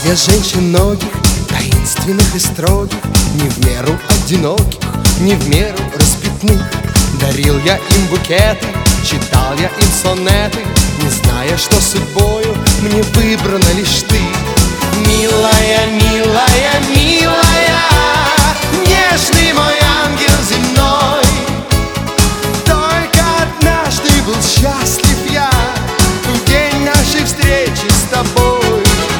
я женщин многих, таинственных и строгих, не в меру одиноких, не в меру распятных. Дарил я им букеты, читал я им сонеты, не зная, что судьбою мне выбрана лишь ты. Милая, милая, милая, нежный мой ангел земной, только однажды был счастлив я в день нашей встречи с тобой.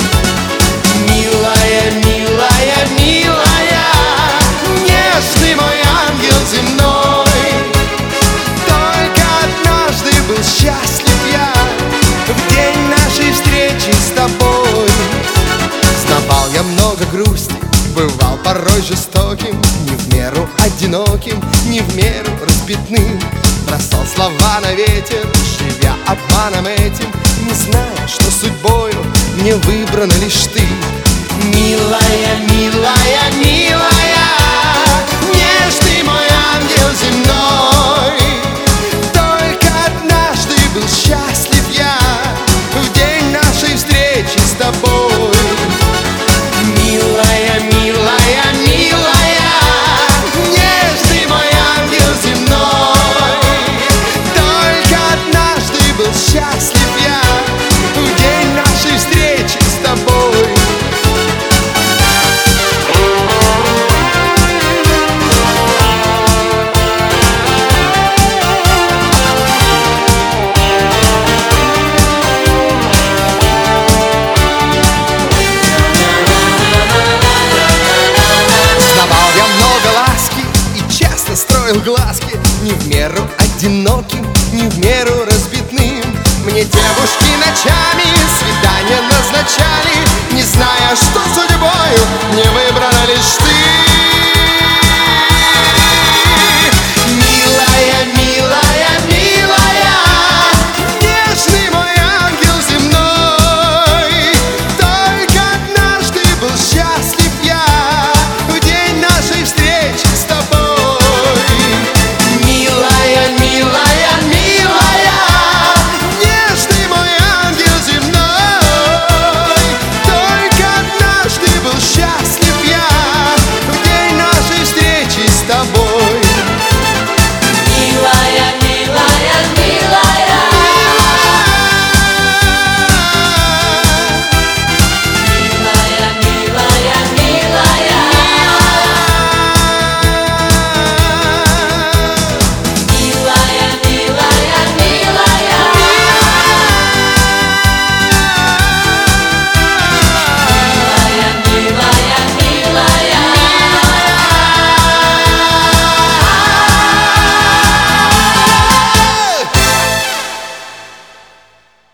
Милая, милая, милая, нежный мой ангел земной, только однажды был счастлив я в день нашей встречи с тобой. Знавал я много грусти, бывал порой жестоким, не в меру одиноким, не в меру разбитным. Бросал слова на ветер, живя обманом этим, не зная, что судьбою мне выбрана лишь ты. Милая, милая, милая, нежный мой ангел земной, только однажды был счастлив я в день нашей встречи с тобой. Милая, милая, милая, нежный мой ангел земной, только однажды был счастлив я в день нашей встречи с тобой. Строил глазки, не в меру одиноким, не в меру разбитным. Мне девушки ночами свидания назначали.